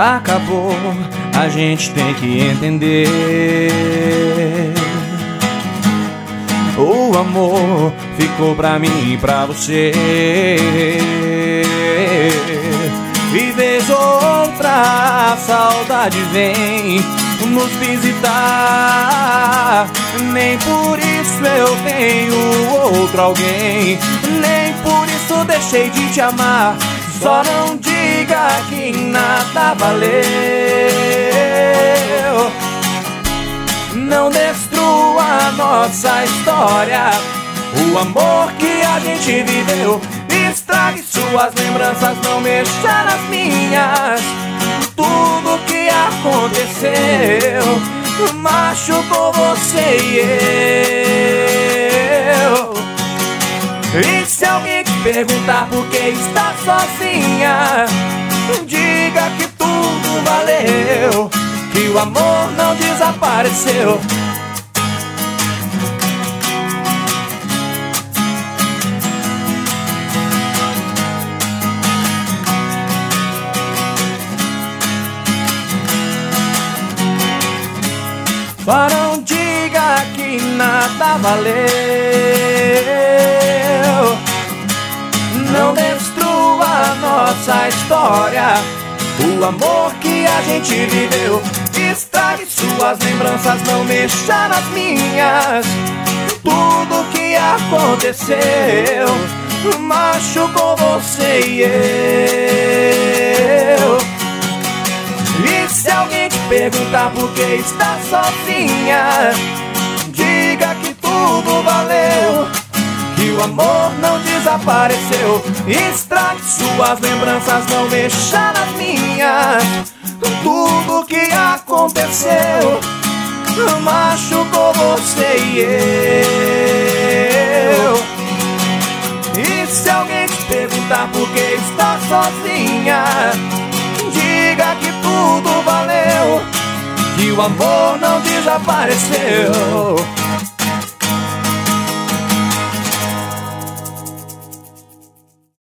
acabou, a gente tem que entender. O amor ficou pra mim e pra você, e vez ou outra a saudade vem nos visitar. Nem por isso eu tenho outro alguém, nem por isso deixei de te amar. Só não diga que nada valeu. Não destrua a nossa história, o amor que a gente viveu. Estrague suas lembranças, não mexa nas minhas. Tudo que aconteceu machucou você e eu. E se alguém te perguntar por que está sozinha, diga que tudo valeu, que o amor não desapareceu. Só não diga que nada valeu. Não destrua a nossa história, o amor que a gente viveu. Estrague suas lembranças, não mexa nas minhas. Tudo que aconteceu machucou você e eu. E se alguém te perguntar por que está sozinha, diga que tudo valeu, que o amor não desapareceu. Estrague suas lembranças, não mexa nas minhas. Tudo que aconteceu machucou você e eu. E se alguém te perguntar por que está sozinha, diga que tudo valeu, que o amor não desapareceu.